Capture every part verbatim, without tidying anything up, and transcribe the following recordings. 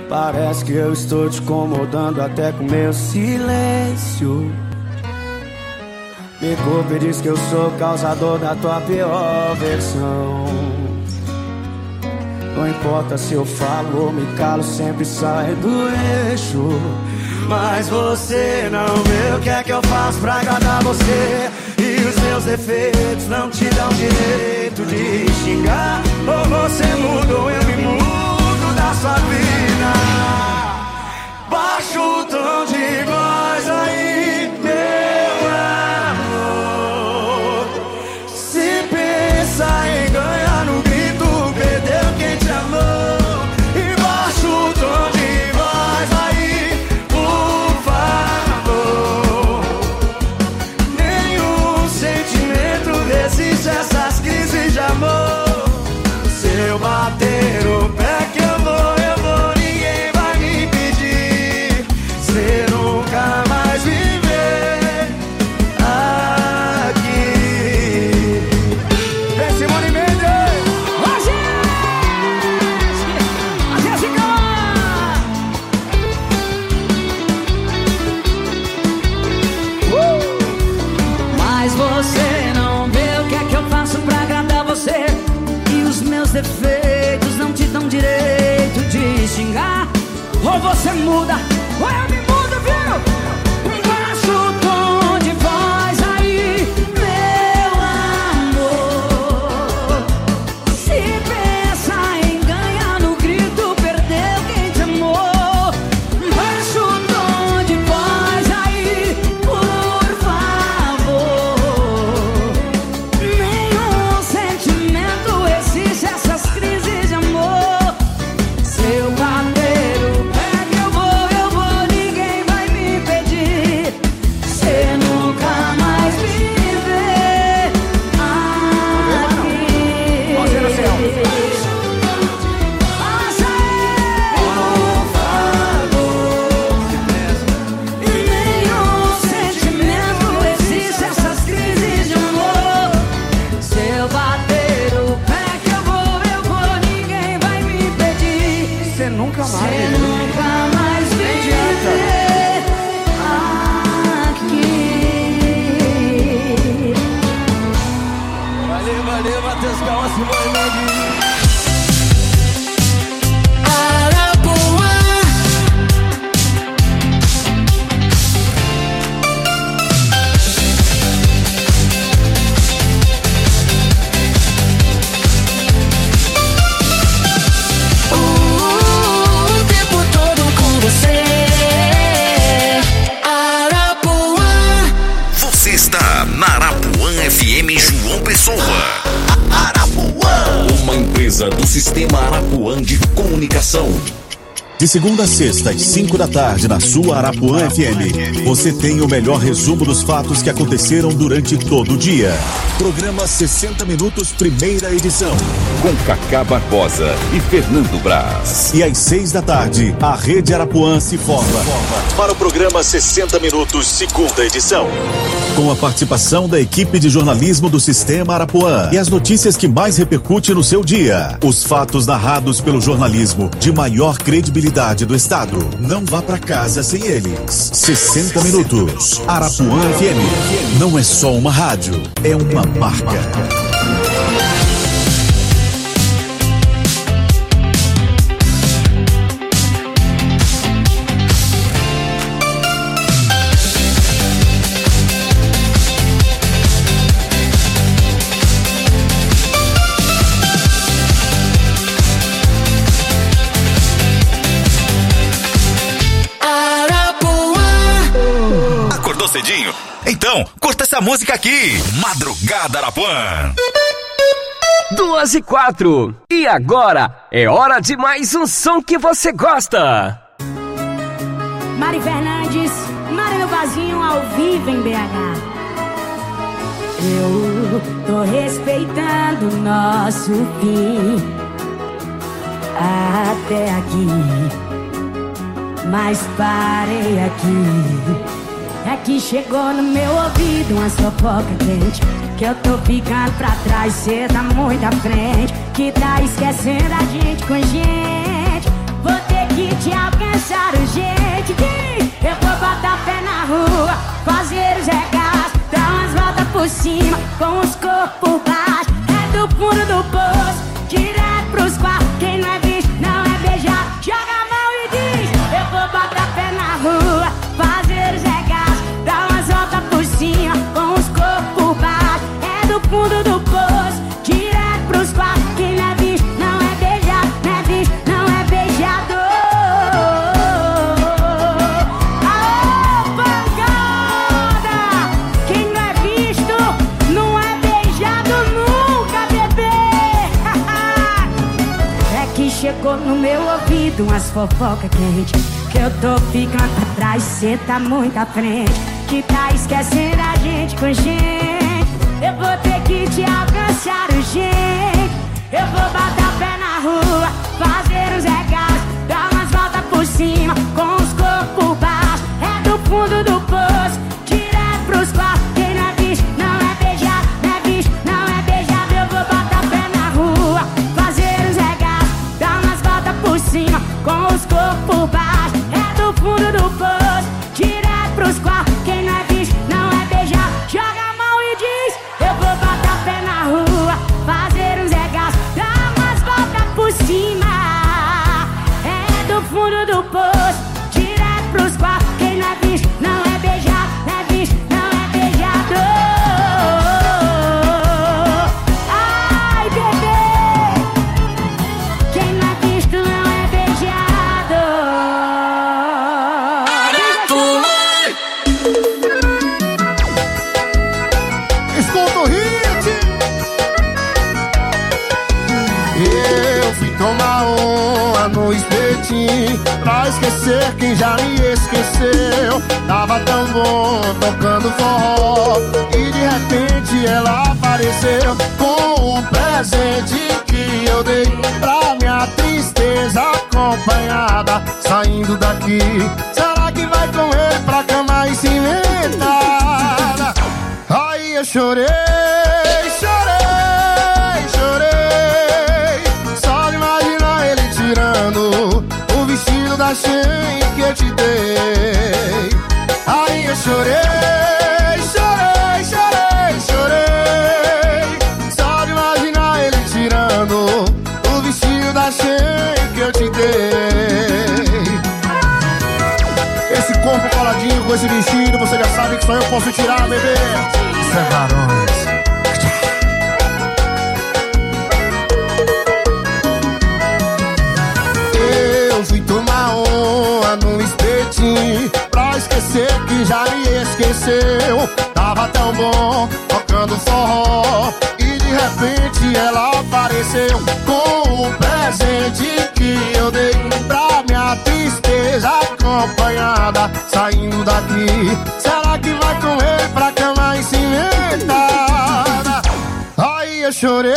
Parece que eu estou te incomodando até com meu silêncio. Me culpa e diz que eu sou causador da tua pior versão. Não importa se eu falo ou me calo, sempre sai do eixo. Mas você não vê o que é que eu faço pra agradar você. E os meus defeitos não te dão direito de xingar. Ou você muda ou eu me mudo da sua vida. Baixa o tom de voz aí, meu amor. Se pensa em ganhar no grito, perdeu quem te amou. E baixa o tom de voz aí, por favor. Nenhum sentimento resiste a essas crises de amor. Se eu bater o pé que eu vou, eu vou, ninguém vai me impedir. Você nunca mais me vê aqui. Vem, Simone Mendes! Ô, gente! A Jéssica! Uh! Mas você não vê o que é que eu faço pra agradar você. E os meus defeitos não te dão direito de xingar. Ou você muda, ou eu me mudo, viu? Baixa o tom de voz aí, meu amor. Se pensa em ganhar no grito, perdeu quem te amou. Baixa o tom de voz aí, por favor. Nenhum sentimento resiste a essas crises de amor. Se eu bater o pé que eu vou, eu vou, ninguém vai me impedir. Você nunca mais me vê aqui. Você no céu. Passa aí, por favor. E nenhum sentimento resiste a essas crises de amor. Se eu bater o pé que eu vou, eu vou, ninguém vai me impedir. Você nunca Você mais. nunca mais me adianta. vê aqui. Valeu, valeu, Matheus Calma, Simone Mendes. O tempo todo com você, Arapuã. Você está na Arapuã F M João Pessoa. Arapuã, uma empresa do Sistema Arapuã de Comunicação. De segunda a sexta, às cinco da tarde, na sua Arapuã F M, você tem o melhor resumo dos fatos que aconteceram durante todo o dia. Programa sessenta Minutos, primeira edição. Com Cacá Barbosa e Fernando Braz. E às seis da tarde, a Rede Arapuã se forma para o programa sessenta Minutos, segunda edição. Com a participação da equipe de jornalismo do Sistema Arapuã e as notícias que mais repercutem no seu dia. Os fatos narrados pelo jornalismo de maior credibilidade do estado. Não vá pra casa sem eles. sessenta Minutos. Arapuã F M. Não é só uma rádio, é uma marca. Acordou cedinho? Então, curta essa música aqui. Madrugada Arapuã. Duas e quatro. E agora é hora de mais um som que você gosta. Mari Fernandes, Mari no Vazinho, ao vivo em B H. Eu tô respeitando o nosso fim até aqui, mas parei aqui. É que chegou no meu ouvido uma fofoca quente, que eu tô ficando pra trás, cê tá muito à frente, que tá esquecendo a gente com gente. Vou ter que te te alcançar urgente, eu vou botar pé na rua, fazer os regaços, dar umas voltas por cima, com os corpos baixos. É do fundo do poço, direto pros quartos. Quem não é visto não é beijado. Joga a mão e diz: eu vou botar pé na rua, fazer os regaços, dar umas voltas por cima, com os corpos baixos. É do fundo do poço, direto pros quartos. Quem não é visto não é beijado, não é visto não é beijado. Aô, pancada! Quem não é visto não é beijado nunca, bebê. É que chegou no meu ouvido umas fofocas quentes, que eu tô ficando pra trás, cê tá muito à frente, que tá esquecendo a gente com gente. Eu vou ter que te alcançar urgente, eu vou botar pé na rua, fazer uns regaços, dar umas voltas por cima, com os corpos baixos. É do fundo do poço, direto pros quartos. Quem não é visto não é beijado, não é visto não é beijado. Eu vou botar pé na rua, fazer uns regaços, dar umas voltas por cima, com os corpos baixos. É do fundo do poço, direto pros quartos. Quem não é visto não é beijado. Joga a mão e diz: eu vou botar pé na rua, fazer uns regaços, dar umas voltas por cima. É do fundo do poço, direto pros quartos. Quem não é visto não é beijado, não é visto não é beijado. Ai, bebê, quem não é visto não é beijado. Escuta o hit. Eu fui tomar uma no espetinho, pra esquecer quem já me esqueceu. Tava tão bom tocando forró, e de repente ela apareceu com um presente que eu dei pra minha tristeza acompanhada. Saindo daqui, será que vai com ele pra cama e se inventada? Aí eu chorei, chorei, chorei, só de imaginar ele tirando o vestido da Shein que eu te dei. Aí eu chorei, chorei, chorei, chorei, só de imaginar ele tirando o vestido da Shein que eu te dei. Esse corpo coladinho com esse vestido, você já sabe que só eu posso tirar, bebê. Isso é varões. Eu fui tomar uma no espetinho, pra esquecer que já me esqueceu. Tava tão bom tocando forró, e de repente ela apareceu com um presente que eu dei pra minha tristeza acompanhada. Saindo daqui, será que vai com ele pra cama e se inventada? Aí eu chorei,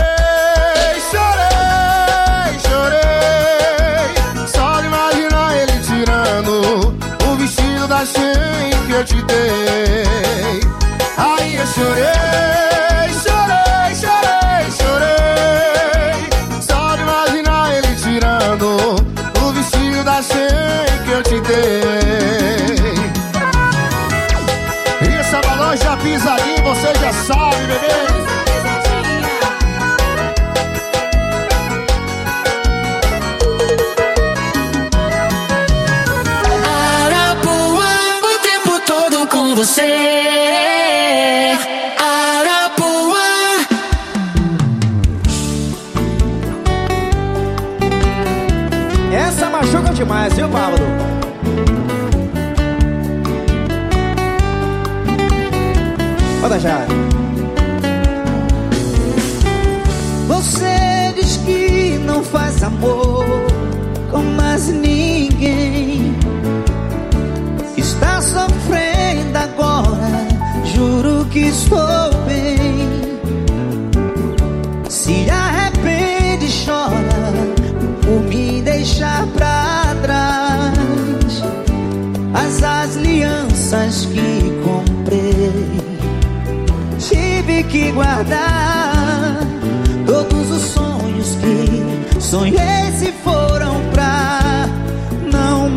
chorei, chorei, só de imaginar ele tirando o vestido da Shein que eu te dei. Aí eu chorei, chorei, chorei, chorei, só de imaginar ele tirando o vestido da Shein que eu te dei. E essa balança já pisadinha, você já sabe, bebê. Você, Arapuã. Essa machuca demais, viu, Pablo? Manda já. Você diz que não faz amor com mais ninguém. Está sofrendo agora, juro que estou bem. Se arrepende e chora por me deixar pra trás. As alianças que comprei, tive que guardar. Todos os sonhos que sonhei se foram pra não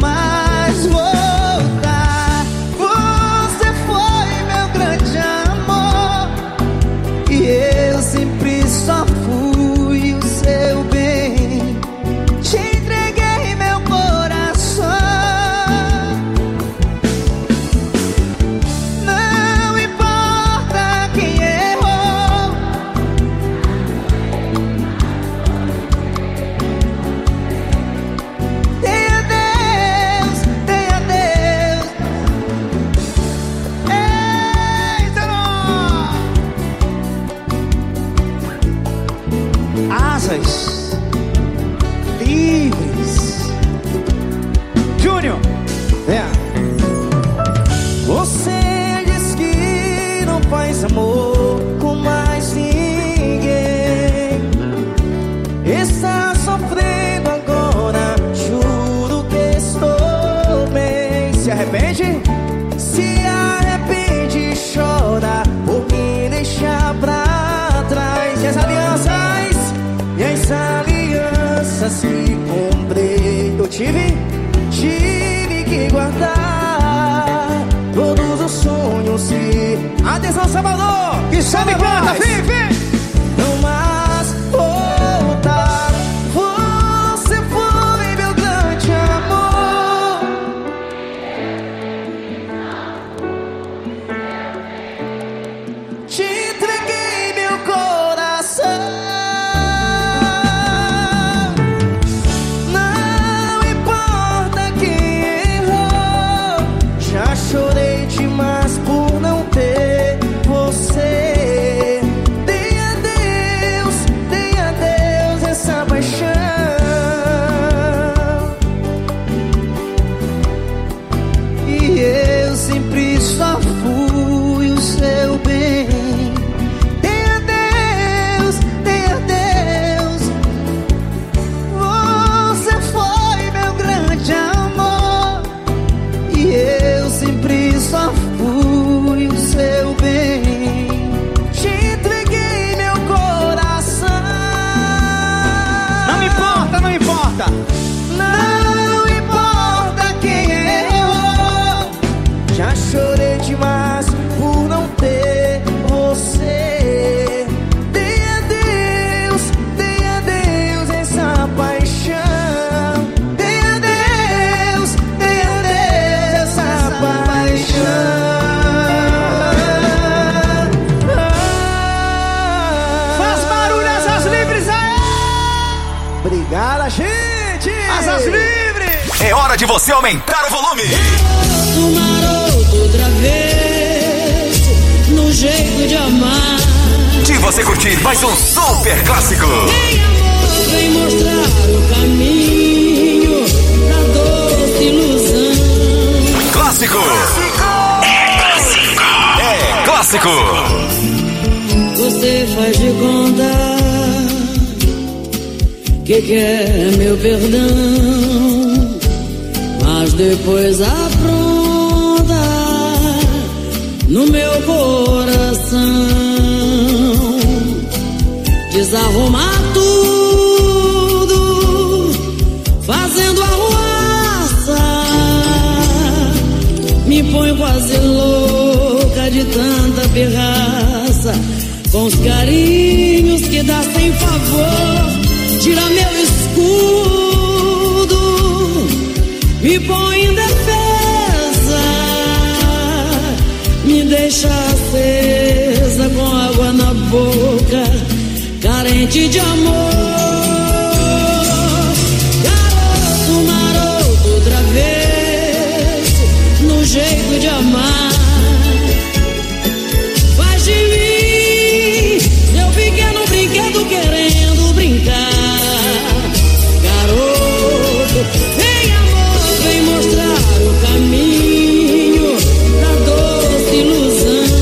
promessa se cumprir. Eu tive, tive que guardar todos os sonhos se... Atenção, Salvador! Que sabe canta, Fifi! Não mais voltar. Você foi meu grande amor. Te entreguei meu coração. Não importa quem errou. Já chorei demais por não ter você. Dei a Deus, dei a Deus essa paixão. E eu sempre só fui o seu bem. Dei a Deus, dei a Deus. Você foi meu grande amor. E eu sempre só fui o seu bem. Te entreguei meu coração. Não importa, não importa. Não importa quem errou. Já chorei demais por não ter você. Dei a Deus, dei a Deus essa paixão. Dei a Deus, dei a Deus essa paixão. Faz barulho, Asas Livres aí! Obrigada, gente! Asas Livres! É hora de você aumentar o volume. O maroto outra vez, no jeito de amar. De você curtir mais um super clássico. Vem amor, vem mostrar o caminho da doce ilusão. Clássico. É clássico. É clássico. Você faz de conta que quer meu perdão, mas depois apronta no meu coração. Desarrumar tudo, fazendo arruaça. Me põe quase louca de tanta pirraça, com os carinhos que dá sem favor. Tira meu escudo, me põe em defesa, me deixa acesa com água na boca, carente de amor. Garoto maroto outra vez, no jeito de amar. Faz de mim seu pequeno brinquedo querendo brincar. Garoto, vem amor, vem mostrar o caminho da doce ilusão.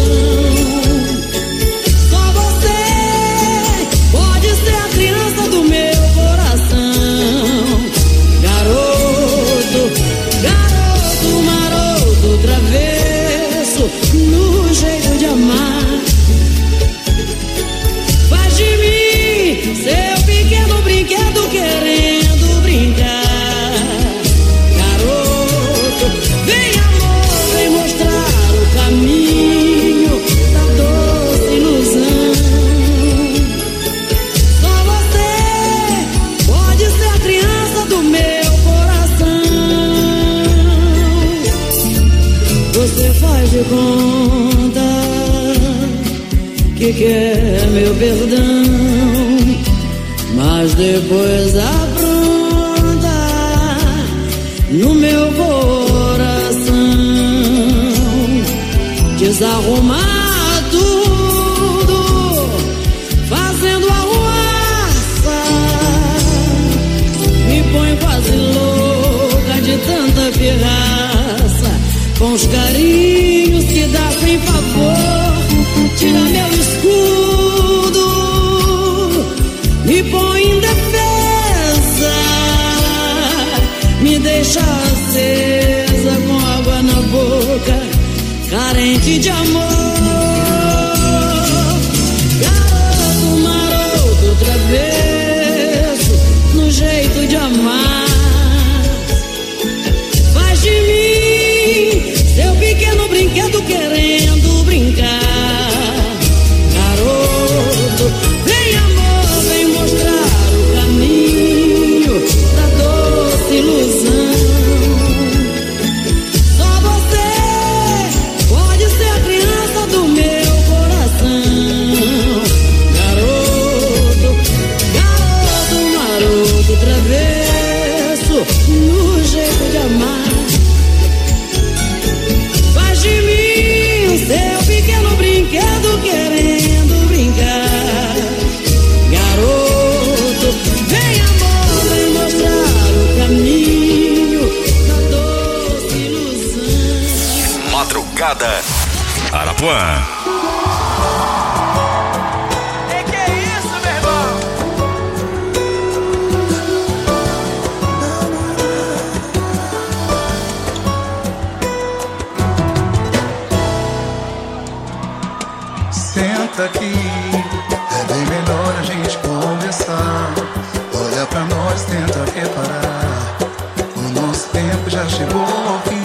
Só você pode ser a criança do meu coração. Garoto, garoto maroto travesso, no jeito de amar. Faz de mim seu pequeno brinquedo querendo brincar. Garoto, vem amor, vem mostrar o caminho da doce ilusão. Só você pode ser a criança do meu coração. Você faz de conta que quer meu perdão, mas depois apronta no meu coração. Desarrumar tudo, fazendo arruaça. Me põe quase louca de tanta pirraça, com os carinhos que dá sem favor. Tira meu escudo, me põe em defesa, me deixa acesa com água na boca, carente de amor. Garoto maroto travesso, no jeito jeito de amar. Faz de mim seu pequeno brinquedo querendo brincar. Garoto, vem amor, vem mostrar o caminho da doce ilusão. Só você pode ser a criança do meu coração. Garoto, garoto maroto, travesso no jeito de amar. Faz de mim seu pequeno brinquedo querendo brincar. Garoto, vem amor, vem mostrar o caminho da doce ilusão. Madrugada Arapuã. Que que é isso, meu irmão? Senta aqui, é bem melhor a gente conversar. Olha pra nós, tenta reparar. O nosso tempo já chegou ao fim.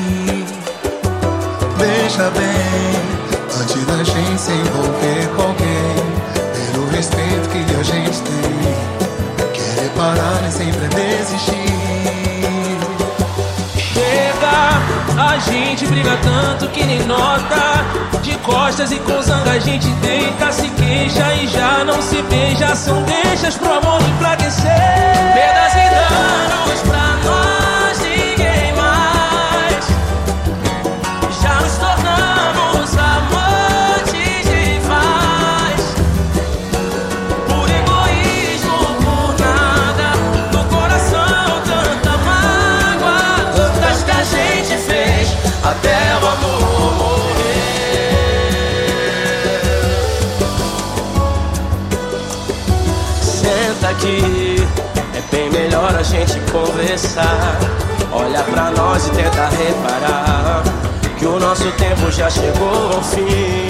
Veja bem, antes da gente se envolver com alguém, pelo respeito que a gente tem, querer parar e sempre é desistir. Chega, a gente briga tanto que nem nota. De costas e com zanga a gente deita, se queixa e já não se beija. São deixas pro amor enfraquecer. Perdas e danos pra nós, ninguém mais. Já nos tornamos amantes rivais. Por egoísmo, por nada, no coração tanta mágoa, tantas que a gente fez até o amor morrer. Senta aqui, é bem melhor a gente conversar. Olha pra nós e tenta reparar que o nosso tempo já chegou ao fim.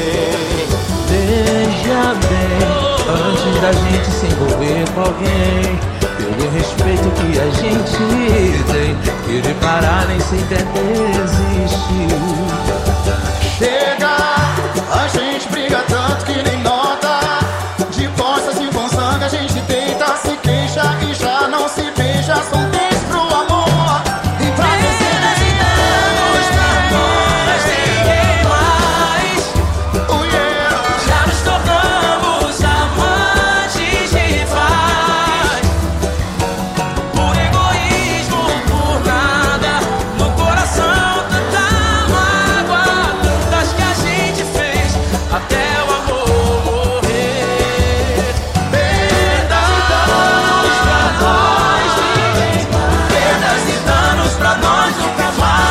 Veja bem, antes da gente se envolver com alguém, pelo respeito que a gente tem, querer parar nem sempre é desistir. Chega, a gente briga tanto que nem nota. De costas e com sangue a gente deita, se queixa e já não se beija. São dez pro amor e pra vencer e danos pra nós, ninguém mais. Oh yeah. Já nos tornamos amantes rivais. Por egoísmo, por nada, no coração tanta mágoa, tantas que a gente fez até o amor morrer. Perdas e danos pra nós, ninguém mais. Perdas e danos pra nós nunca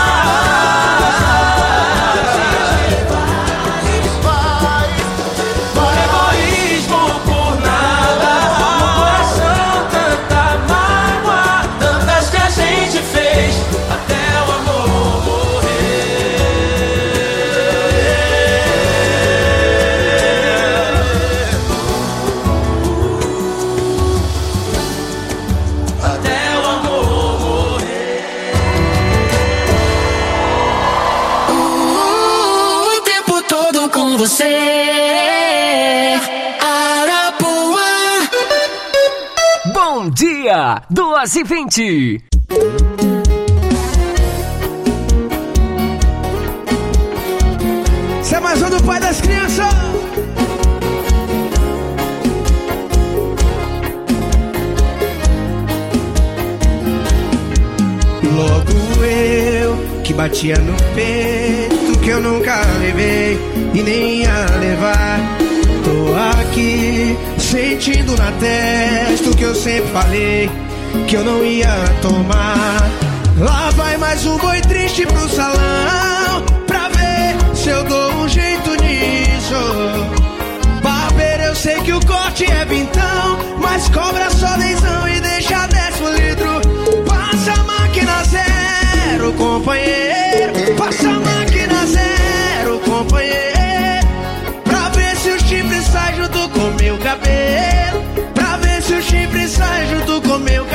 mais. Por egoísmo, por nada, no coração tanta mágoa, tantas que a gente fez até o amor morrer. Até o amor morrer. O tempo todo com você, Arapuã. Bom dia, duas e vinte. Você é mais um do pai das crianças. Logo eu, que batia no peito, que eu nunca levei e nem ia levar. Tô aqui, sentindo na testa o que eu sempre falei, que eu não ia tomar. Lá vai mais um boi triste pro salão, pra ver se eu dou um jeito nisso. Barbeiro, eu sei que o corte é vintão, mas cobra só dezão e deixa dez por litro. Passa a máquina zero, companheiro. Passa a máquina zero, companheiro. Pra ver se o chifre sai junto com meu cabelo. Pra ver se o chifre sai junto com meu cabelo.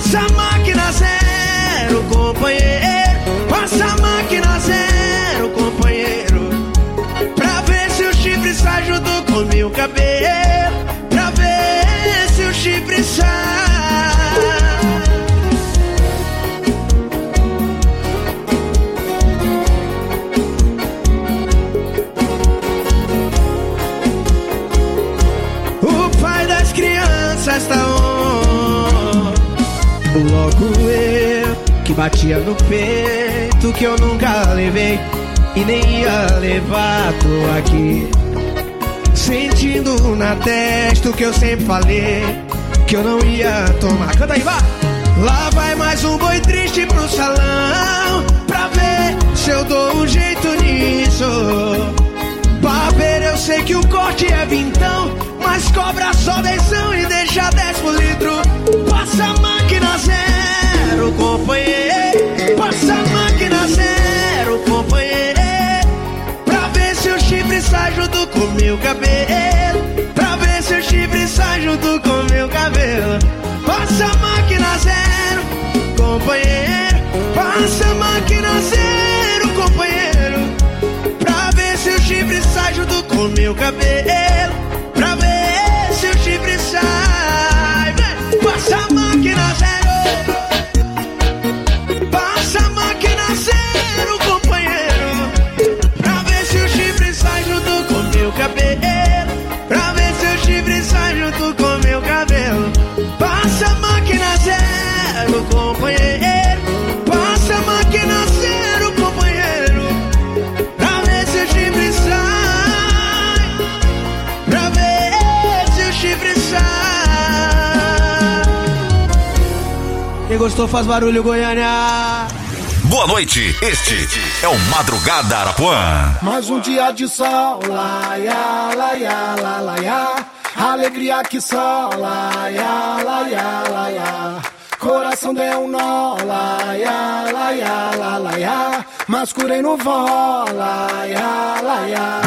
Passa a máquina zero, companheiro. Passa a máquina zero, companheiro. Pra ver se o chifre sai junto com meu cabelo. Pra ver se o chifre sai. Está on. Logo eu que batia no peito que eu nunca levei e nem ia levar, tô aqui sentindo na testa o que eu sempre falei que eu não ia tomar. Canta aí, vai! Lá vai mais um boi triste pro salão pra ver se eu dou um jeito nisso. Pra ver eu sei que o corte é vintão, mas cobra só dezão e deixa dez por litro. Passa a máquina zero, companheiro. Passa a máquina zero, companheiro. Pra ver se o chifre sai junto com meu cabelo. Pra ver se o chifre sai junto com meu cabelo. Passa a máquina zero, companheiro. Passa a máquina zero, companheiro. Pra ver se o chifre sai junto com meu cabelo. Pra ver se o chifre sai. Vem. Passa a máquina zero. Passa a máquina zero, companheiro. Pra ver se o chifre sai junto com meu cabelo. Pra ver se o chifre sai junto com meu cabelo. Passa a máquina zero, companheiro. Passa a máquina zero, companheiro. Pra ver se o chifre sai. Pra ver se o chifre sai. Quem gostou faz barulho, Goiânia. Boa noite, este é o Madrugada Arapuã. Mais um dia de sol, laia, laia, la, laia. Alegria que só, laia, laia, laia. Coração deu um nó, laia, laia, la, laia. Mas curei no vó, laia, laia.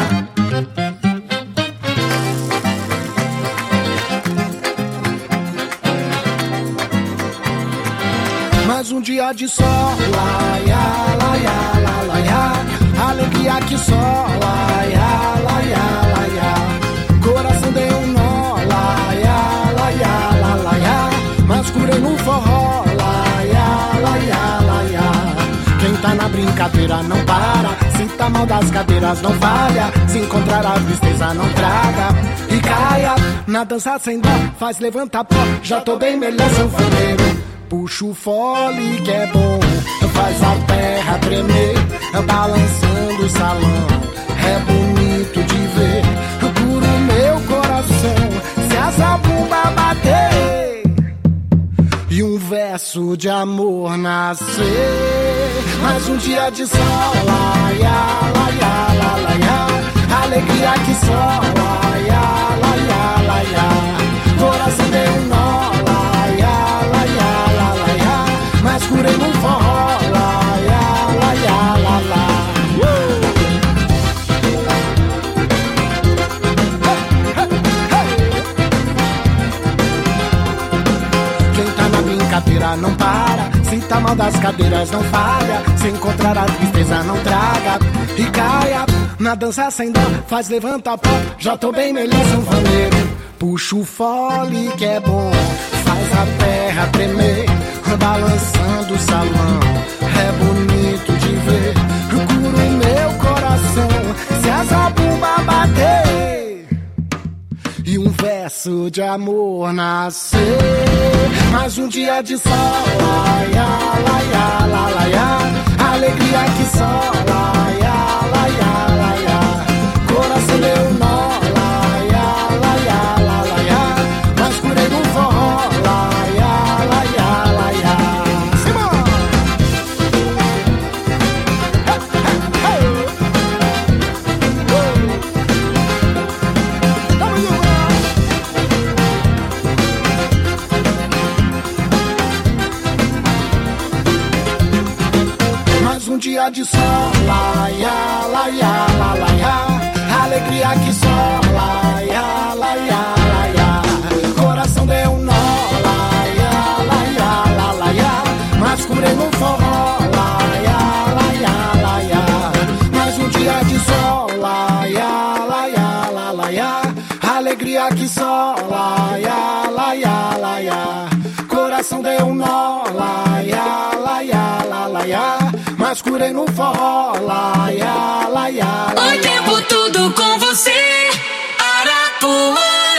Mais um dia de sol, laia, laia, la, laia. Alegria que só, laia, laia, laia. Coração deu um nó, laia, laia, la, laia. Mas curei no forró, laia, laia, laia. Quem tá na brincadeira não para, se tá mal das cadeiras não falha, se encontrar a tristeza não traga e caia. Na dança sem dó, faz levantar pó, já tô bem melhor sanfoneiro. Puxa o fole que é bom, faz a terra tremer, balançando o salão, é bonito de ver. Por o meu coração, se a zabumba bater e um verso de amor nascer. Mais um dia de sol, laia, laia, la, laia. Alegria que só, laia, laia, laia. Coração deu um nó, laia, laia, la, laia. Mas curei no forró, laia, laia, la, la. Brincadeira não para, se tá mal das cadeiras não falha, se encontrar a tristeza não traga e caia. Na dança sem dó, faz levanta pó, já tô bem melhor sanfoneiro. Puxa o fole que é bom, faz a terra tremer, balançando o salão, é bonito de ver. Cura o meu coração, se a zabumba bater e um verso de amor nascer. Mais um dia de sol, laia, laia, la, laia. Alegria que só, laia, laia, laia. Coração deu nó, laia, laia, la, laia. Mas curei no forró, laia, laia, laia. Simão! Um dia de sol, laia, laia, la, laia. Alegria que só, laia, laia, laia. Coração deu um nó, laia, laia, la, coração deu um nó, laia, laia, la, laia. Mas curei no forró, laia, laia, laia. O tempo todo com você, Arapuã.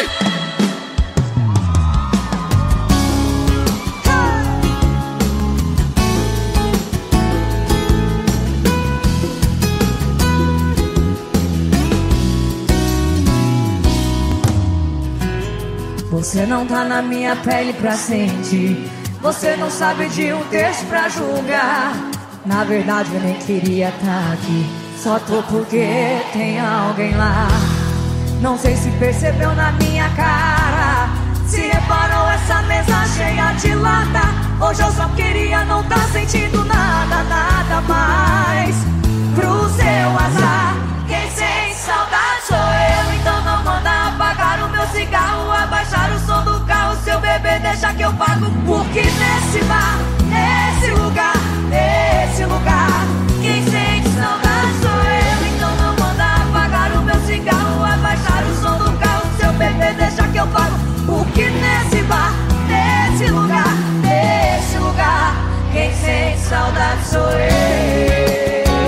Você não tá na minha pele pra sentir. Você não sabe de um texto pra julgar. Na verdade eu nem queria tá aqui. Só tô porque tem alguém lá. Não sei se percebeu na minha cara. Se reparou essa mesa cheia de lata. Hoje eu só queria não tá sentindo nada, nada mais. Pro seu azar, quem sente saudade sou eu. Então não manda apagar o meu cigarro, abaixar o som do carro. Seu bebê deixa que eu pago. Porque nesse bar, nesse lugar, nesse lugar, quem sente saudade sou eu. Então não manda apagar o meu cigarro, abaixar o som do carro. Seu bebê deixa que eu pago. Porque nesse bar, nesse lugar, nesse lugar, quem sente saudade sou eu.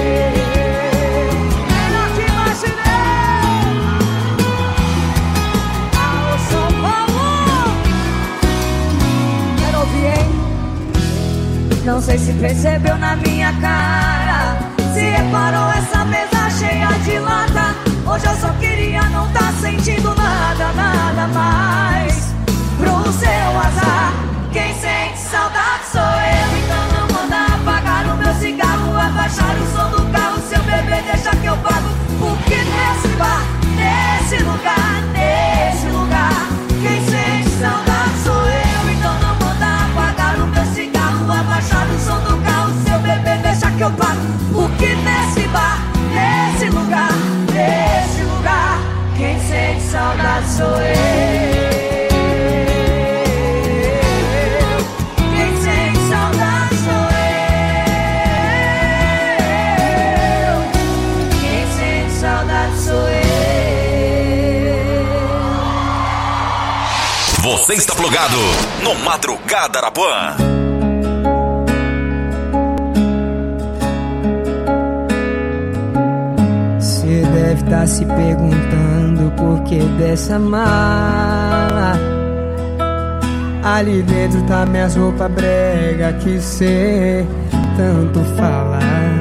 Não sei se percebeu na minha cara. Se reparou essa mesa cheia de lata. Hoje eu só queria não tá sentindo nada, nada mais. Pro seu azar, quem sente saudade sou eu. Então não manda apagar o meu cigarro, abaixar o som do carro. Seu bebê deixa que eu pago. Porque nesse bar, nesse lugar, nesse lugar, quem sente saudade sou eu. Então não manda apagar o meu cigarro, abaixar o som do carro. Seu bebê deixa que eu pago. Porque nesse bar, nesse lugar, nesse lugar, quem sente saudade sou eu. Quem sente saudade sou eu. Quem sente saudade sou eu. Você está plugado no Madrugada Arapuã. Você deve estar se perguntando por que dessa mala. Ali dentro tá minhas roupas brega que cê tanto fala.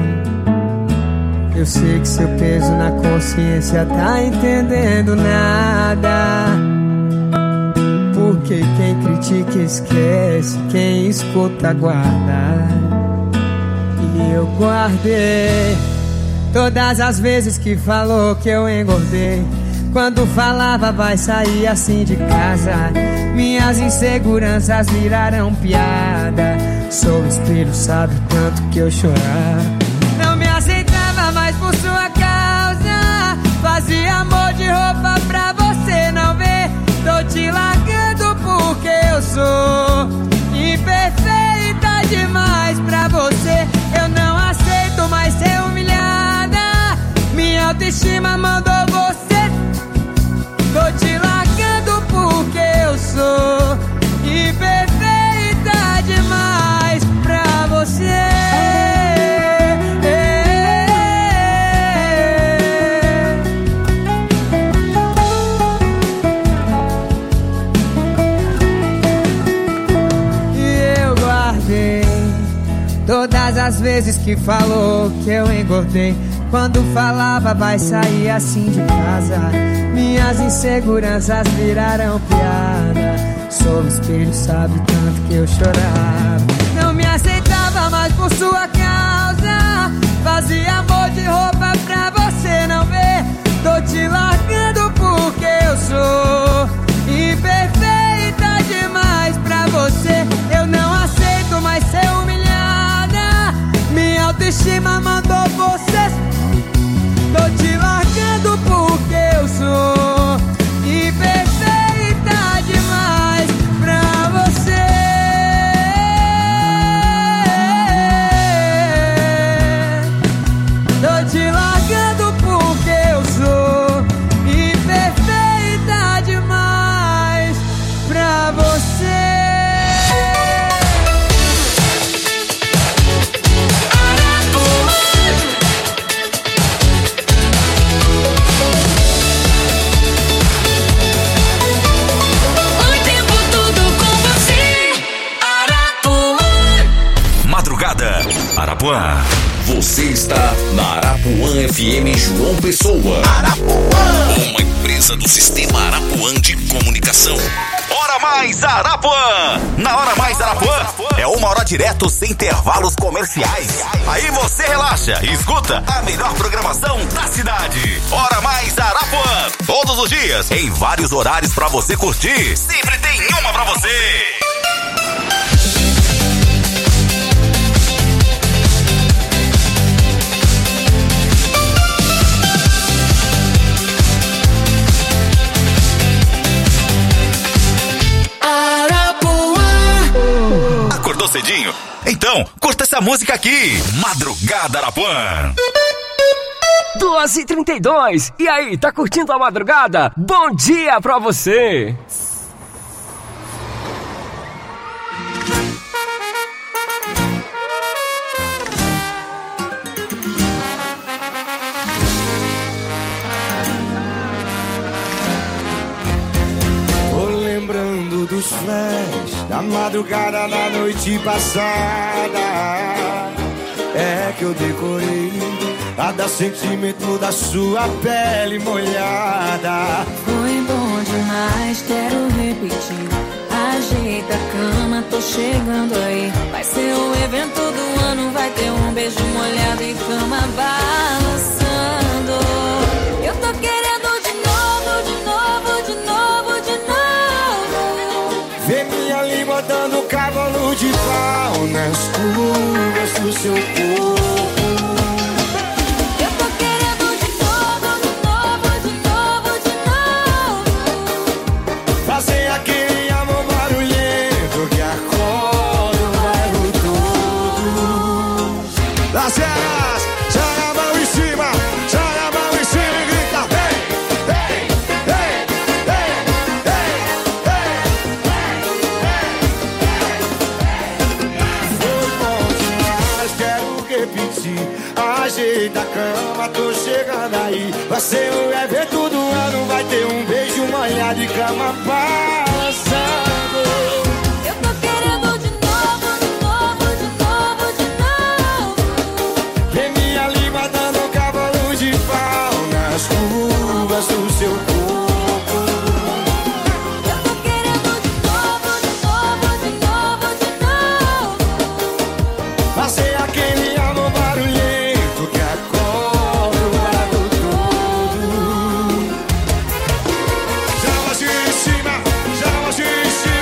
Eu sei que seu peso na consciência tá entendendo nada. Porque quem critica esquece, quem escuta guarda. E eu guardei todas as vezes que falou que eu engordei. Quando falava vai sair assim de casa. Minhas inseguranças viraram piada. Sou espelho, sabe o tanto que eu chorava. Não me aceitava mais por sua causa. Fazia amor de roupa pra você não ver. Tô te largando porque eu sou imperfeita demais pra você. Eu não aceito mais ser humilhada. Minha autoestima mandou você. Tô te largando porque eu sou imperfeita demais pra você. Todas as vezes que falou que eu engordei. Quando falava vai sair assim de casa. Minhas inseguranças viraram piada. Sou o espelho, sabe o tanto que eu chorava. Não me aceitava mais por sua causa. Fazia amor de roupa pra você não ver. Tô te largando porque eu sou imperfeita demais pra você. Eu não aceito mais ser humilhada. Minha autoestima mandou você. Tô te largando porque eu sou imperfeita demais pra você. Tô te largando porque eu sou imperfeita demais pra você. madrugada. Arapuã. Você está na Arapuã F M João Pessoa. Arapuã. Uma empresa do Sistema Arapuã de Comunicação. Hora Mais Arapuã. Na Hora Mais Arapuã é uma hora direto sem intervalos comerciais. Aí você relaxa e escuta a melhor programação da cidade. Hora Mais Arapuã. Todos os dias, em vários horários pra você curtir. Sempre tem uma pra você. Acordou cedinho? Então, curta essa música aqui. Madrugada Arapuã. duas e trinta e dois. E aí, tá curtindo a madrugada? Bom dia pra você. Dos flash da madrugada da noite passada, é que eu decorei a dar sentimento da sua pele molhada. Foi bom demais, quero repetir. Ajeita a cama, tô chegando aí. Vai ser o evento do ano, vai ter um beijo molhado e cama balançando. Eu tô querendo de novo, de novo, de novo, de novo. Vê minha língua dando cavalo de pau nas curvas do seu corpo. Eu tô querendo de novo, de novo, de novo, de novo. Fazer aquele amor barulhento que acorda o bairro todo. Las Vegas, joga a mão em cima, joga a mão em cima e grita: hey, hey, hey, hey, hey, hey, hey. Foi bom demais, quero repetir. Ajeita a cama, tô chegando aí. Vai ser o evento do ano, vai ter um beijo molhado e cama balançando. Eu tô querendo de novo, de novo, de novo, de novo. Vê minha língua dando cavalo de pau nas curvas do seu corpo. Eu tô querendo de novo, de novo, de novo, de novo. Fazer aquele amor barulhento que acorda o bairro todo. Joga assim em cima, joga assim em cima.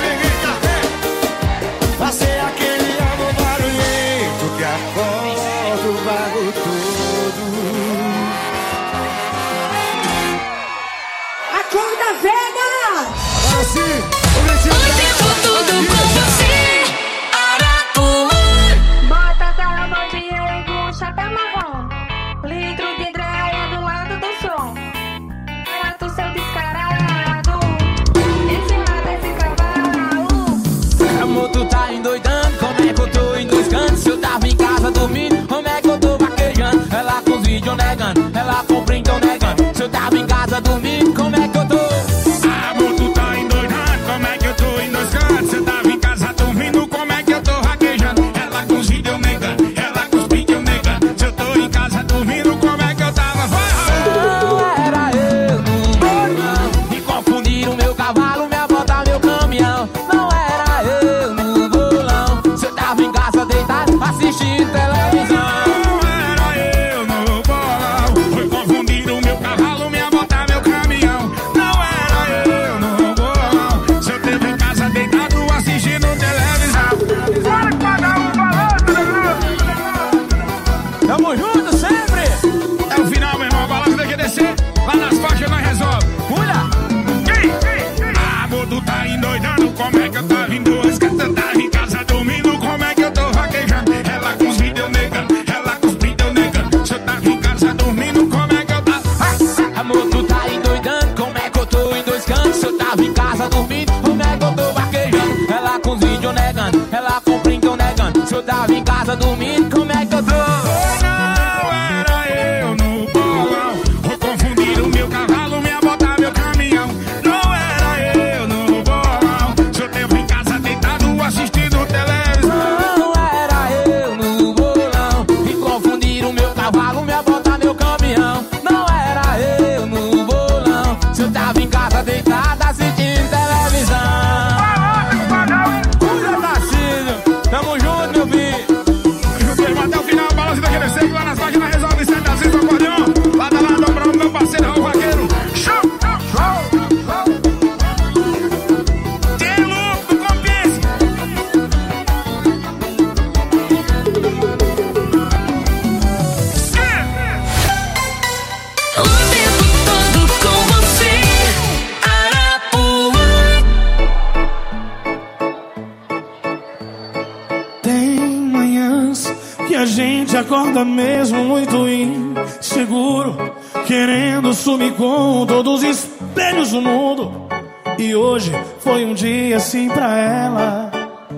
Tem manhãs que a gente acorda mesmo muito inseguro, querendo sumir com todos os espelhos do mundo. E hoje foi um dia assim pra ela.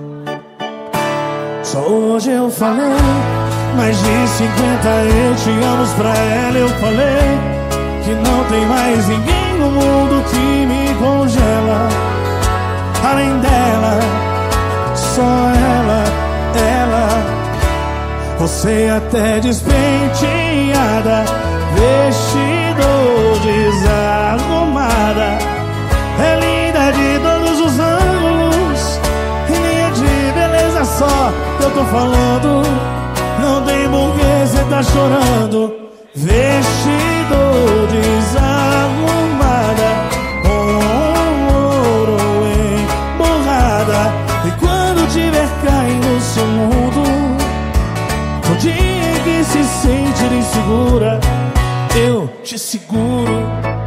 Só hoje eu falei mais de cinquenta eu te amo pra ela. Eu falei que não tem mais ninguém no mundo que me congela. Além dela, só ela, ela. Você até despenteada, vestido desarrumada, é linda de todos os ângulos, e nem é de beleza só que eu tô falando. Não tem porquê cê tá chorando. Vestido desarrumada, com ouro emborrada. E quando tiver caindo no seu mundo, no dia em que se sentir insegura, eu te seguro.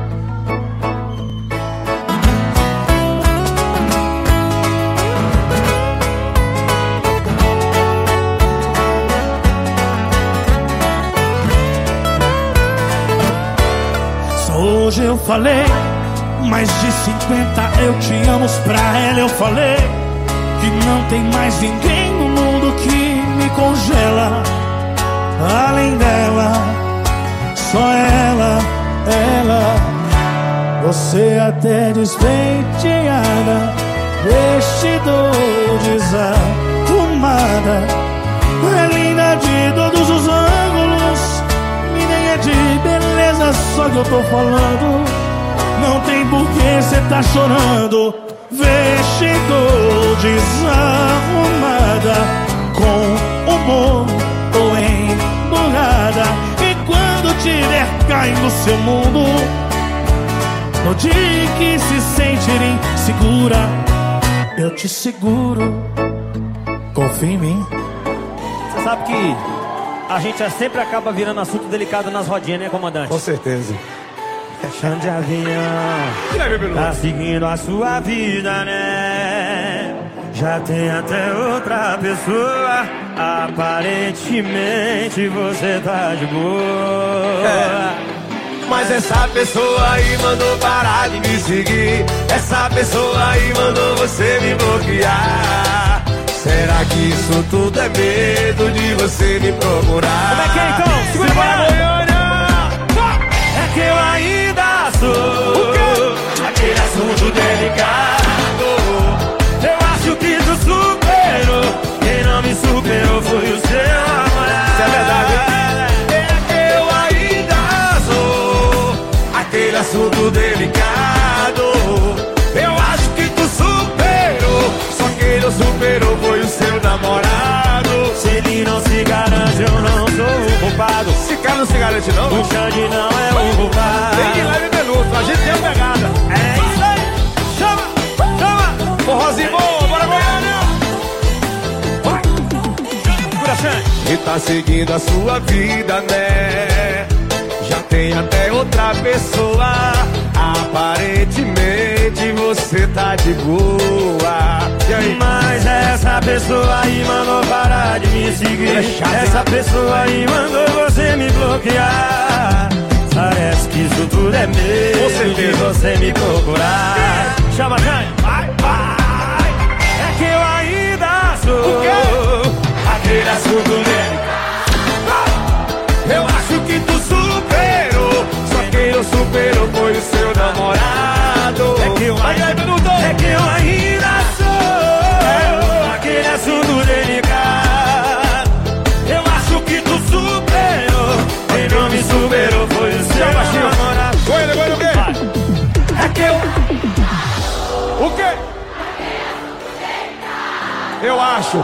Hoje eu falei mais de cinquenta eu te amo pra ela. Eu falei que não tem mais ninguém no mundo que me congela. Além dela, só ela, ela. Você até despenteada, vestido desarrumada, é linda de todos os ângulos, e nem é de beleza só que eu tô falando. Não tem porquê cê tá chorando. Vestido desarrumada, com humor ou emburrada. E quando tiver caindo no seu mundo, no dia que se sentir insegura, eu te seguro. Confia em mim. Você sabe que a gente sempre acaba virando assunto delicado nas rodinhas, né, comandante? Com certeza. Chão de avião, tá seguindo a sua vida, né? Já tem até outra pessoa. Aparentemente você tá de boa. É. Mas essa pessoa aí mandou parar de me seguir. Essa pessoa aí mandou você me bloquear. Será que isso tudo é medo de você me procurar? Como é que é então? Segura para Goiânia! É que eu ainda sou aquele assunto delicado. Eu acho que tu superou. Quem não me superou foi o seu namorado. Isso é verdade. É que eu ainda sou aquele assunto delicado. Eu acho que tu superou. Só quem não superou foi o seu namorado. Se ele não se garante, eu não sou o culpado. Esse cara não se garante não? O Xande não é o culpado. Vem de leve minuto, a gente tem a pegada. É isso aí. Chama, chama. Forrozinho bom, bora Goiânia. Vai. Segura, Xande. E tá seguindo a sua vida, né? Já tem até outra pessoa. Aparentemente você tá de boa. E aí? Mas essa pessoa aí mandou parar de me seguir. É chato, essa pessoa aí mandou você me bloquear. Parece que isso tudo é medo de você me procurar. Chama, Jane. Vai, vai. É que eu ainda sou o quê? Aquele assunto dele. Eu acho que tu superou. Só quem não superou foi o seu namorado. É que eu ainda, é que eu ainda sou aquele assunto delicado. Eu acho que tu superou. Quem não me superou foi o seu namorado. Goiânia, Goiânia, o quê? É que eu... O quê? Eu acho.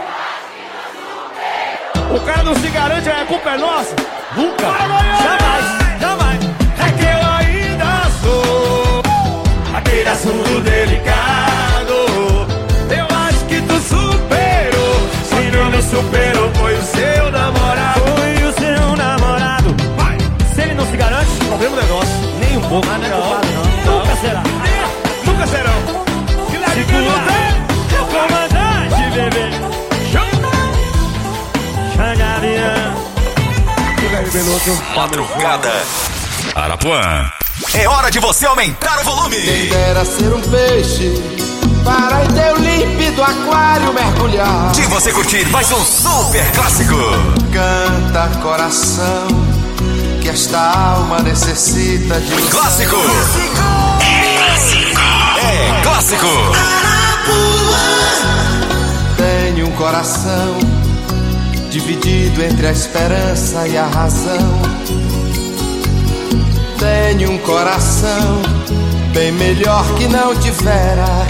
O cara não se garante, a culpa é nossa? Nunca. Jamais, jamais. É que eu ainda sou aquele assunto delicado. Eu acho que tu superou. Quem não me superou foi o seu namorado. Foi o seu namorado. Vai. Se ele não se garante, o problema não é nosso. nem um pouco. Ah, não é não, culpado, não. Nunca será. Nunca serão. Segura, comandante, bebê. junto. Madrugada Arapuã. É hora de você aumentar o volume. Quem dera ser um peixe para em teu límpido aquário mergulhar. De você curtir mais um super clássico. Canta, coração, que esta alma necessita de um clássico. É clássico. É clássico. Tenho um coração dividido entre a esperança e a razão. Tenho um coração bem melhor que não tivera.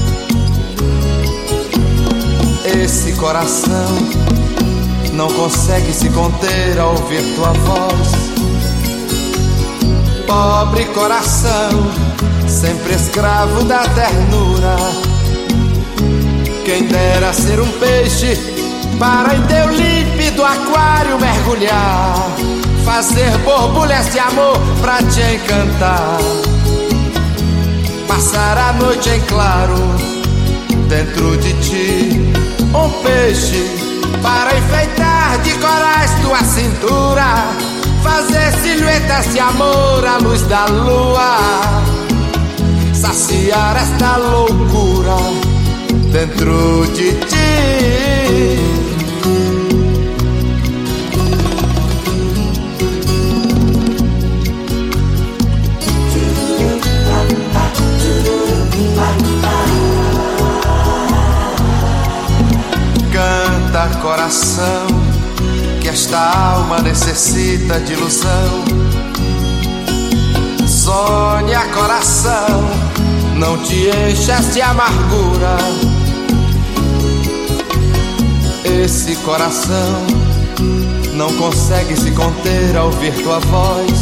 Esse coração não consegue se conter ao ouvir tua voz. Pobre coração, sempre escravo da ternura. Quem dera ser um peixe para em teu límpido aquário mergulhar, fazer borbulhas de amor pra te encantar, passar a noite em claro dentro de ti. Um peixe para enfeitar de corais tua cintura, fazer silhuetas de amor à luz da lua, saciar esta loucura dentro de ti. Canta, coração, que esta alma necessita de ilusão. Sonha, coração, não te enchas de amargura. Esse coração não consegue se conter ao ouvir tua voz.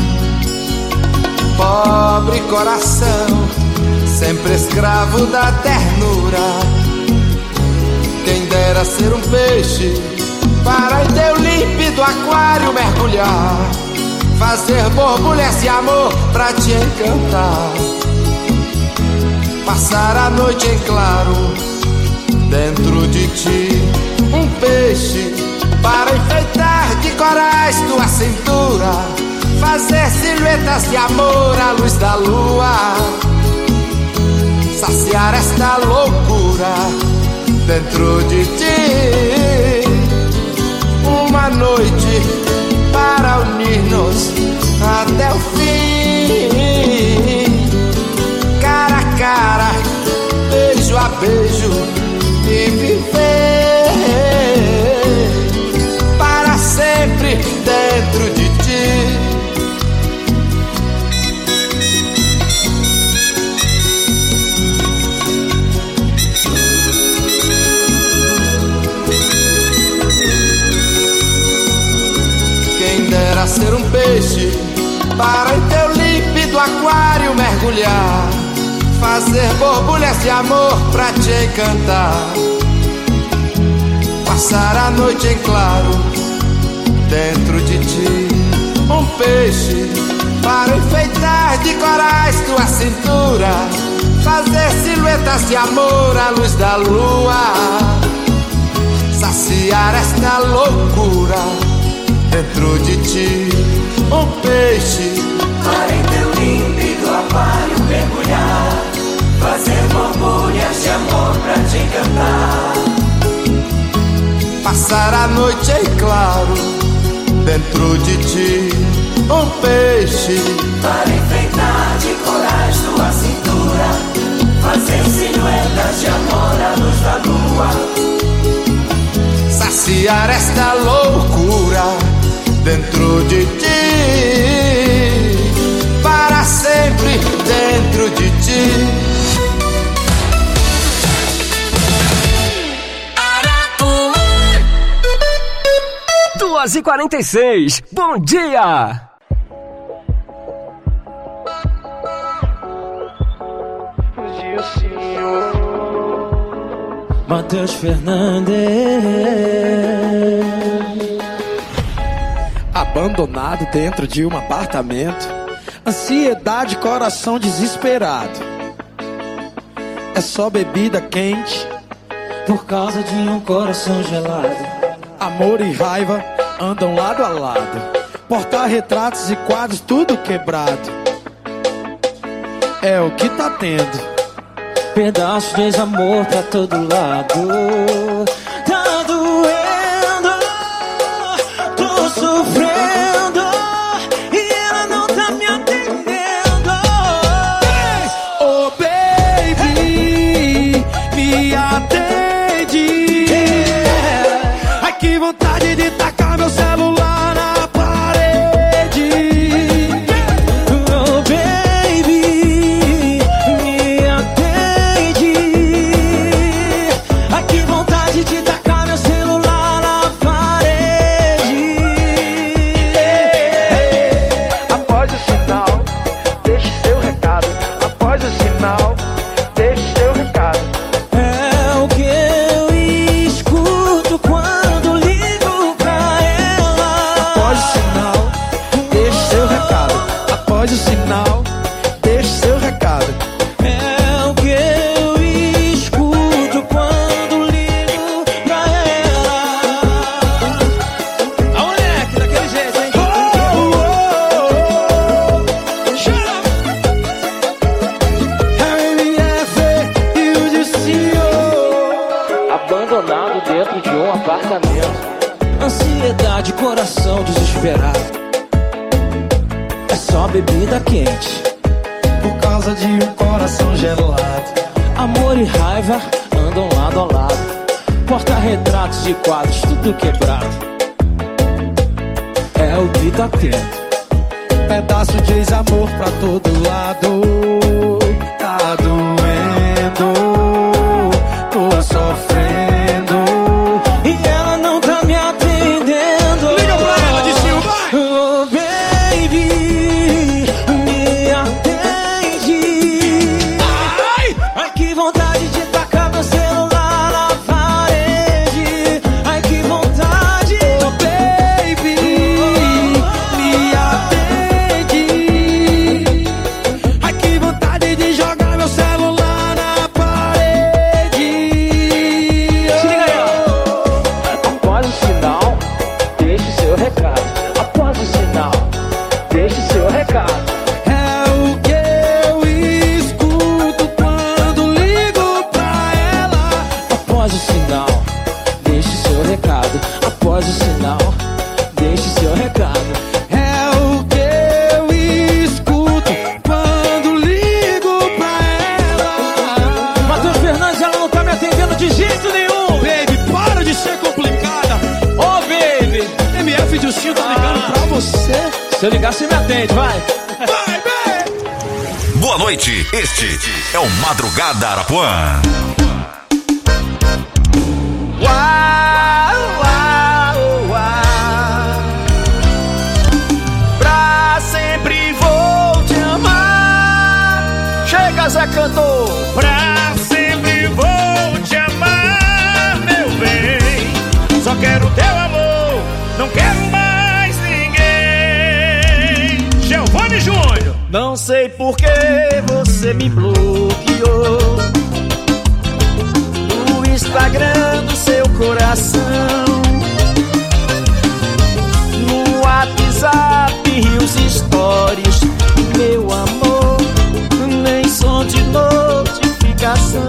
Pobre coração, sempre escravo da ternura. Quem dera ser um peixe para em teu límpido aquário mergulhar, fazer borbulhas de amor pra te encantar, passar a noite em claro dentro de ti. Um peixe para enfeitar de corais tua cintura, fazer silhuetas de amor à luz da lua, saciar esta loucura dentro de ti. Uma noite para unir-nos até o fim, cara a cara, beijo a beijo, e viver para sempre dentro de ti. Dera ser um peixe para em teu límpido aquário mergulhar, fazer borbulhas de amor pra te encantar, passar a noite em claro dentro de ti. Um peixe para enfeitar de corais tua cintura, fazer silhuetas de amor à luz da lua, saciar esta loucura dentro de ti. Um peixe para em teu límpido aquário mergulhar, fazer borbulhas de amor pra te encantar, passar a noite em claro dentro de ti. Um peixe para enfeitar de corais tua cintura, fazer silhuetas de amor à luz da lua, saciar esta loucura dentro de ti, para sempre dentro de ti. duas e quarenta e seis, bom dia! Matheus Fernandes. Abandonado dentro de um apartamento, ansiedade, coração desesperado. É só bebida quente por causa de um coração gelado. Amor e raiva andam lado a lado. porta-retratos e quadros tudo quebrado. É o que tá tendo. Pedaço de desamor pra todo lado. Tá doendo, tô sofrendo e ela não tá me atendendo. Oh baby, me atende. Ai que vontade de tacar meu celular na parede. Oh baby, me atende. Ai que vontade de tacar meu celular na parede. Após o sinal, deixe seu recado. Após o sinal, deixe seu recado. É o que eu escuto quando ligo pra ela. Após o sinal, deixe seu recado. Após o sinal, deixe seu recado. É o que eu escuto quando ligo pra ela. A moleque, daquele jeito, hein? Abandonado dentro de um apartamento. Ansiedade, coração desesperado. É só bebida quente. Por causa de um coração gelado. Amor e raiva andam lado a lado. Porta-retratos de quadros, tudo quebrado. É o que tá tendo. Pedaço de desamor pra todo lado. Tá doendo, tô sofrendo e ela não tá me atendendo. Liga pra ela de cima, vai! Oh baby, me atende. Ai, ai que vontade de tacar meu celular na parede. Ai que vontade. Oh baby, me atende. Ai que vontade de jogar meu celular na parede. Se liga aí, ó. Após o sinal, deixe seu recado. Após o sinal, deixe seu recado. É o que eu escuto quando ligo pra ela. Após o sinal, deixe seu recado. Após o sinal, deixe seu recado. É o que eu escuto quando ligo pra ela. Matheus Fernandes, ela não tá me atendendo de jeito nenhum. Baby, para de ser complicada. Ô, baby, M F de Justinho tá ligando pra você. se eu ligar, você me atende, vai. Vai, vai. Boa noite, este é o Madrugada Arapuã. Uau, uau, uau. Pra sempre vou te amar. Chega, Zé Cantor. Pra sempre vou te amar, meu bem. Só quero teu amor, não quero mais ninguém. Giovanni Júnior. Não sei por que você me bloqueou no Instagram do seu coração, no WhatsApp e os stories, meu amor, nem som de notificação.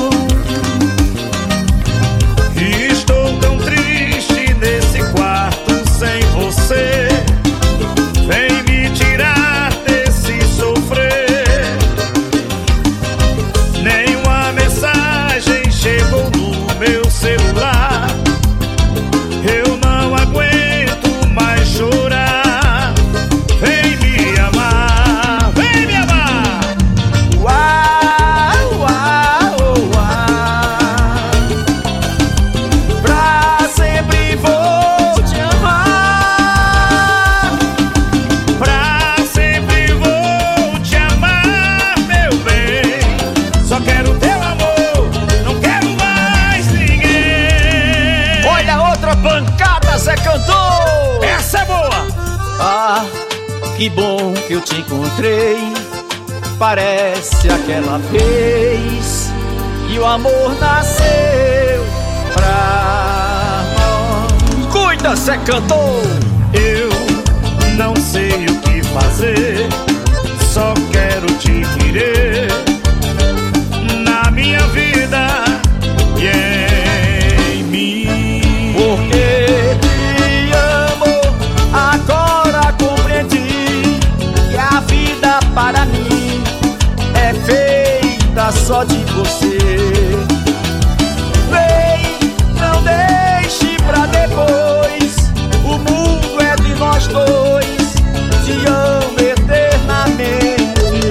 Estou tão triste nesse quarto sem você. Vem me tirar desse sofrer. Nenhuma mensagem chegou no meu celular. Eu não aguento mais chorar. Vem me amar, vem me amar. Uau, uau, uau. Pra sempre vou te amar. Pra sempre vou te amar, meu bem. Só quero teu amor, não quero mais ninguém. Olha outra pancada, Zé Cantor. Essa é boa. Ah, que bom que eu te encontrei. Parece aquela vez que o amor nasceu pra nós. Cuida, Zé Cantor. Eu não sei o que fazer, só quero te querer na minha vida e em mim. Porque te amo, agora compreendi que a vida para mim é feita só de você. Vem, não deixe pra depois, o mundo é de nós dois, te amo eternamente.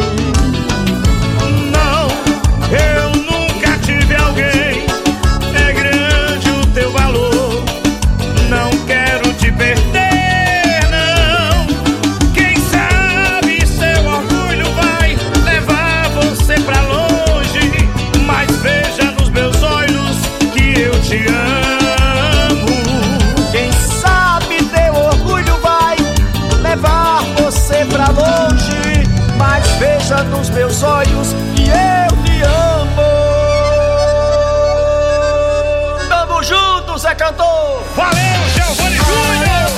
Não, eu nunca tive alguém, é grande o teu valor, não quero te perder, não. Quem sabe seu orgulho vai levar você pra longe, mas veja nos meus olhos que eu te amo. Quem sabe teu orgulho vai levar você pra longe, mas veja nos meus olhos que eu te amo. Tamo junto, Zé Cantor. Valeu, Giovanni Júnior.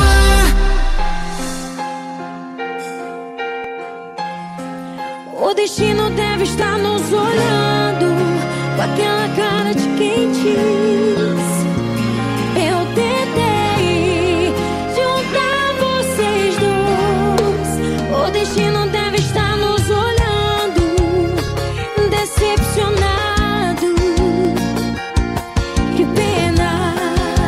O destino deve estar nos olhando com aquela cara de quem diz: eu tentei juntar vocês dois. O destino deve estar nos olhando, decepcionado. Que pena,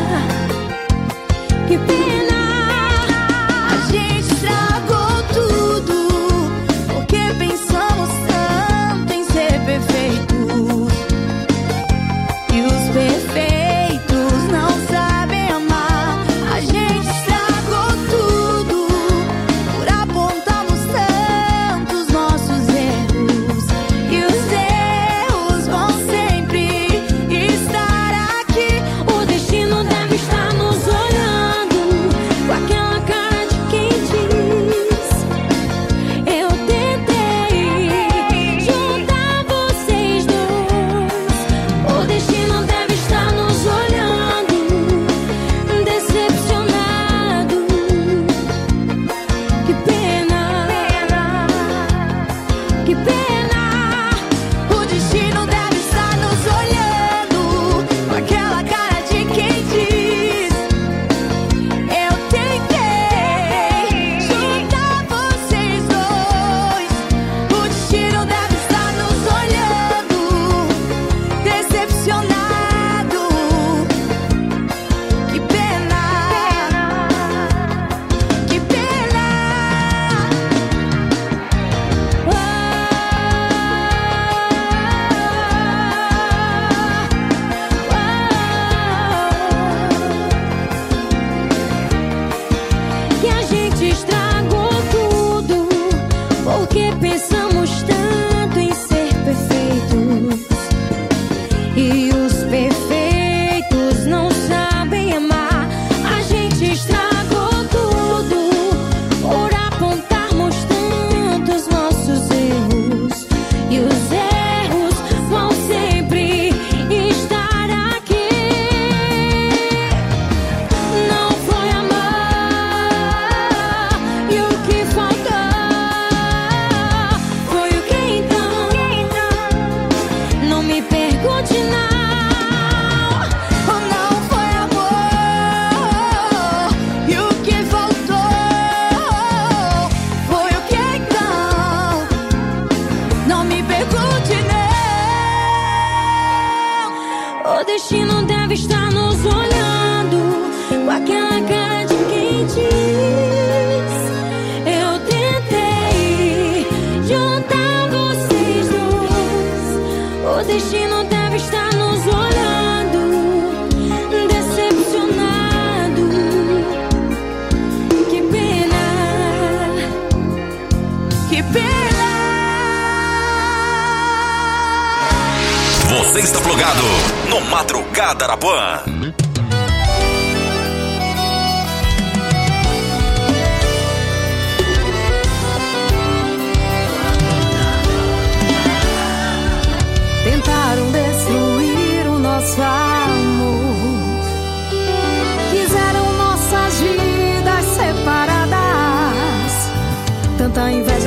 que pena. A gente estragou tudo porque pensamos tanto em ser perfeitos. E os perfeitos não sabem amar. A gente estragou tudo por apontarmos tantos nossos erros. E os erros vão sempre estar aqui. O destino deve estar nos olhando com aquela cara de quem diz: eu tentei juntar vocês dois. O destino deve estar nos olhando, decepcionado. Que pena, que pena. O destino deve estar nos olhando com aquela cara de quem diz: eu tentei juntar vocês dois. O destino deve estar nos olhando, decepcionado. Que pena, que pena. Que a gente estragou tudo porque pensamos tanto em ser perfeitos. E os perfeitos não sabem amar. A gente estragou tudo por apontarmos tantos nossos erros. E os erros vão sempre estar aqui. Não foi amar, e o que faltou foi o que então? Não me pergunte não. Não foi amor, e o que faltou foi o que então? Não me pergunte não. O destino deve estar nos olhando com aquela cara de quem diz: eu tentei juntar vocês dois. O destino deve estar nos olhando, decepcionado. Que pena, que pena. Você está plugado no Madrugada Arapuã. Tentaram destruir o nosso amor, quiseram nossas vidas separadas.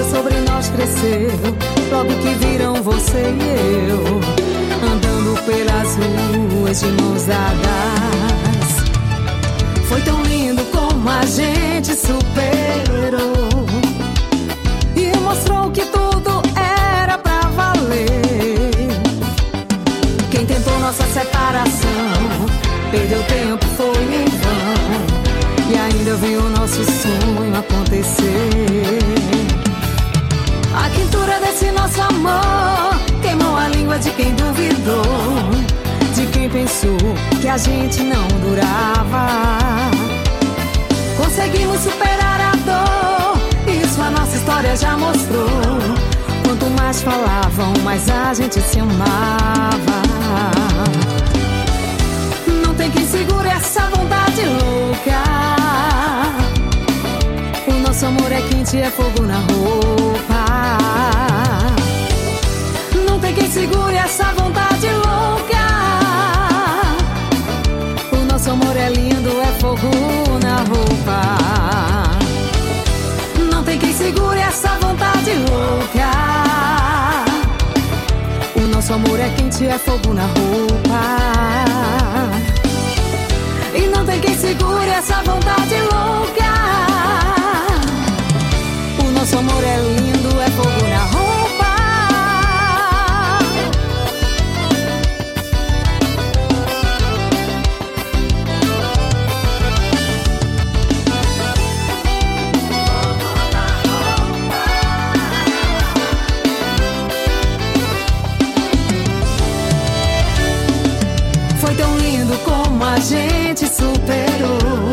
sobre nós cresceu, logo que viram você e eu, andando pelas ruas de mãos dadas. Foi tão lindo como a gente superou e mostrou que tudo era pra valer. Quem tentou nossa separação perdeu tempo, foi em vão, e ainda viu o nosso sonho acontecer. A quintura desse nosso amor queimou a língua de quem duvidou, de quem pensou que a gente não durava. Conseguimos superar a dor, isso a nossa história já mostrou. Quanto mais falavam, mais a gente se amava. Não tem quem segure essa vontade louca. O nosso amor é quente, é fogo na roupa. Não tem quem segure essa vontade louca. O nosso amor é lindo, é fogo na roupa. Não tem quem segure essa vontade louca. O nosso amor é quente, é fogo na roupa. E não tem quem segure essa vontade louca. O nosso amor é lindo, é fogo na roupa. Foi tão lindo como a gente superou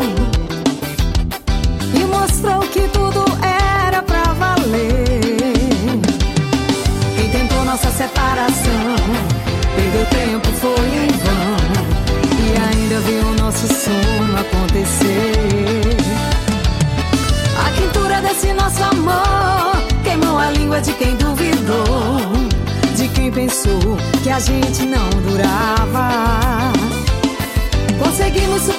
e mostrou que tudo era pra valer. Quem tentou nossa separação perdeu tempo, foi em vão, e ainda viu o nosso sonho acontecer. A quintura desse nosso amor queimou a língua de quem duvidou, de quem pensou que a gente não durava. Conseguimos superar